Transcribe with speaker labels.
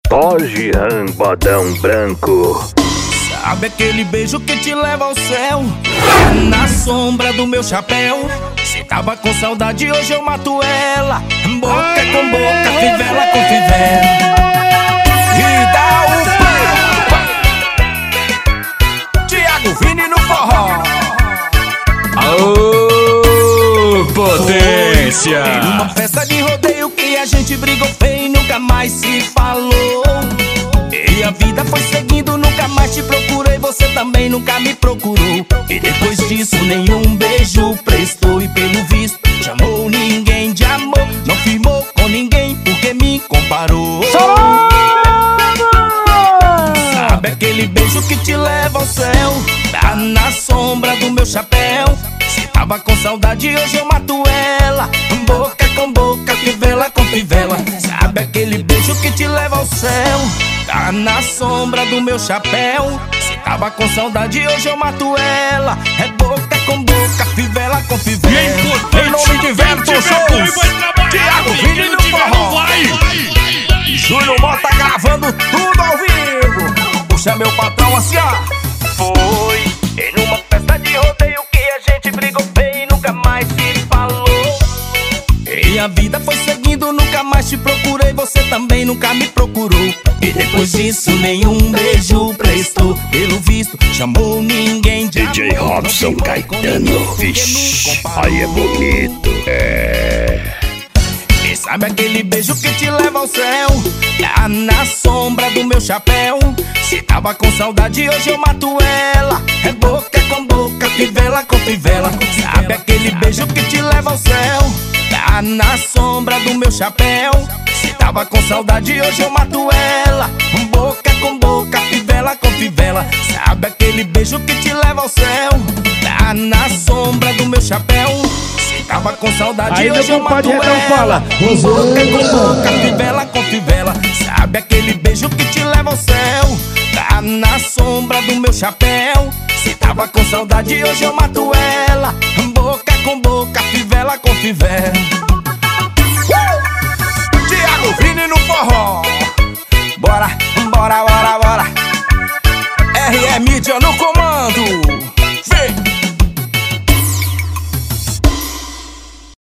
Speaker 1: Toge Rambodão Branco.
Speaker 2: Sabe aquele beijo que te leva ao céu? Na sombra do meu chapéu. Cê tava com saudade, hoje eu mato ela. Boca com boca, fivela com fivela. E dá o play. Thiago Vini no forró.
Speaker 3: Aô, potência!
Speaker 2: Foi numa festa de rodeio que a gente brigou feio e nunca mais se falou. E a vida foi seguindo, nunca mais te procurei, você também nunca me procurou. E depois disso nenhum beijo prestou. E pelo visto chamou ninguém de amor. Não firmou com ninguém porque me comparou. Sabe aquele beijo que te leva ao céu? Tá na sombra do meu chapéu. Se tava com saudade, hoje eu mato ela. Boca com boca, fivela com fivela. Sabe aquele beijo que te leva ao céu? Tá na sombra do meu chapéu. Se tava com saudade, hoje eu mato ela. É boca com boca, fivela com fivela. Em nome de Verto Shows, Thiago Vini no forró. Júnior Mota gravando tudo ao vivo. Puxa meu patrão assim, ó. Foi em uma festa de rodeio que a gente brigou feio e nunca mais se falou. E a vida foi seguindo, nunca mais te procurei, você também nunca me procurou. E depois disso nenhum beijo prestou. Pelo visto chamou ninguém de
Speaker 1: DJ
Speaker 2: amor.
Speaker 1: Robson Caetano. Vixe, aí é bonito.
Speaker 2: E sabe aquele beijo que te leva ao céu? Tá na sombra do meu chapéu. Se tava com saudade, hoje eu mato ela. É boca com boca, fivela com fivela. Sabe aquele beijo que te leva ao céu? Tá na sombra do meu chapéu. Se tava com saudade, hoje eu mato ela. Boca com boca, fivela com fivela. Sabe aquele beijo que te leva ao céu? Tá na sombra do meu chapéu. Se tava com saudade,
Speaker 4: aí
Speaker 2: hoje eu mato ela.
Speaker 4: fala.
Speaker 2: Boca com boca, fivela com fivela. Sabe aquele beijo que te leva ao céu? Tá na sombra do meu chapéu. Se tava com saudade, hoje eu mato ela. Boca com boca, fivela com fivela. Thiago Vini no forró. Bora, bora, bora.